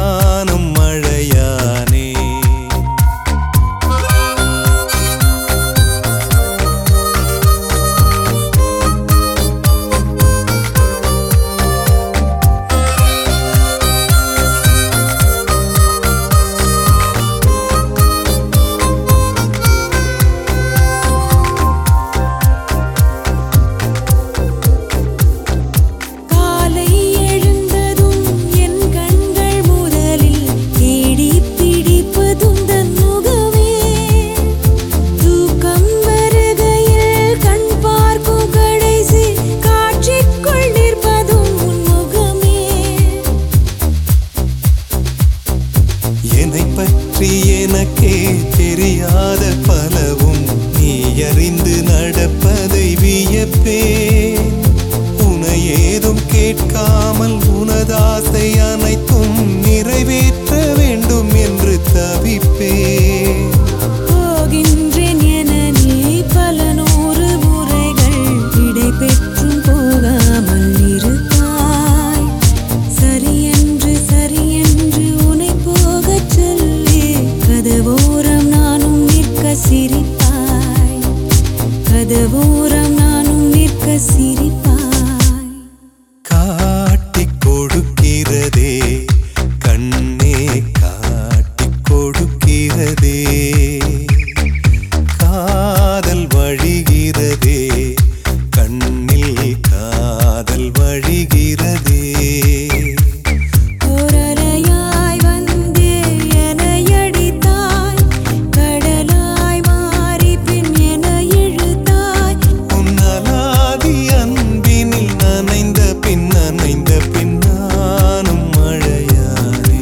நானும் மழையானே. எனக்கே தெரியாத பலவும் நீ அறிந்து நடப்பதை வியப்பேன். உனை ஏதும் கேட்காமல் உனதாசை அனைத்தும் நிறைவேற்ற வேண்டும் என்று தவிப்பேன். போகின்றேன் என நீ பல நூறு முறைகள் விடை பெற்றும் போகாமல் இருப்பாய். சரியென்று சரியென்று உனை போகச் சொல்லி கதவோரம் நானும் நிற்க சிரிப்பாய். கதவோரம் நானும் நிற்க சிரிப்பாய். காட்டிக் கொடுக்கிறதே கண்ணே காட்டிக் கொடுக்கிறதே. காதல் வழிகிறதே கண்ணில் காதல் வழிகிறதே. ஓரலையாய் வந்தே என்னை அடித்தாய். கடலாய் மாறி பின் என்னை இழுத்தாய். உன்னலாதி அன்பினில் நனைந்த பின் நானும் மழையானே.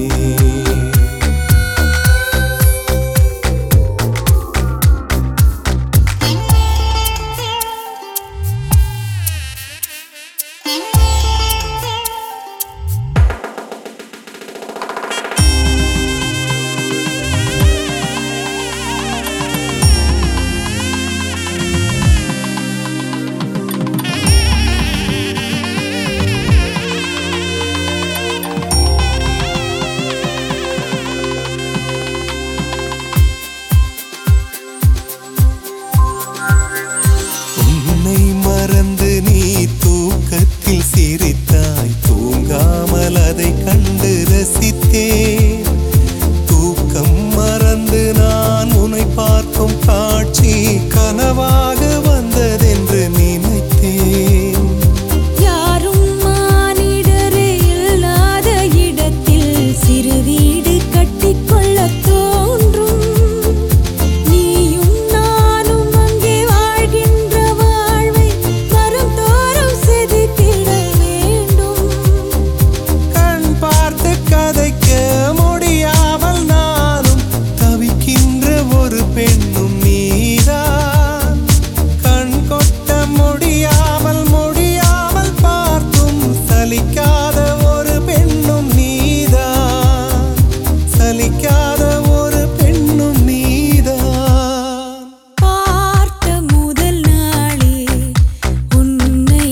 உன்னை மறந்து நீ தூக்கத்தில் சிரித்தாய். தூங்காமல் அதை கண்டு ரசித்தேன். தூக்கம் மறந்து நான் உன்னை பார்க்கும் காட்சி கனவாக வந்ததென்று நினைத்தேன். யாரும் மானிடரே இல்லாத இடத்தில் சிறு வீடு கட்டிக்கொள்ளத் தோன்றும். நீயும் நானும் அங்கே வாழ்கின்ற வாழ்வை வரும் தோறும் செதுக்கிட வேண்டும். கண் பார்த்து கதைக்க முடியாமல் நானும் தவிக்கின்ற ஒரு பெண்ணும் நீதான். கண் கொட்ட முடியாமல் பார்த்தும் சலிக்காத ஒரு பெண்ணும் நீதான். சலிக்காத ஒரு பெண்ணும் நீதான். பார்த்த முதல் நாளே உன்னை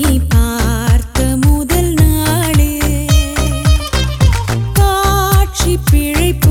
பார்த்த முதல் நாளே காட்சி பிழை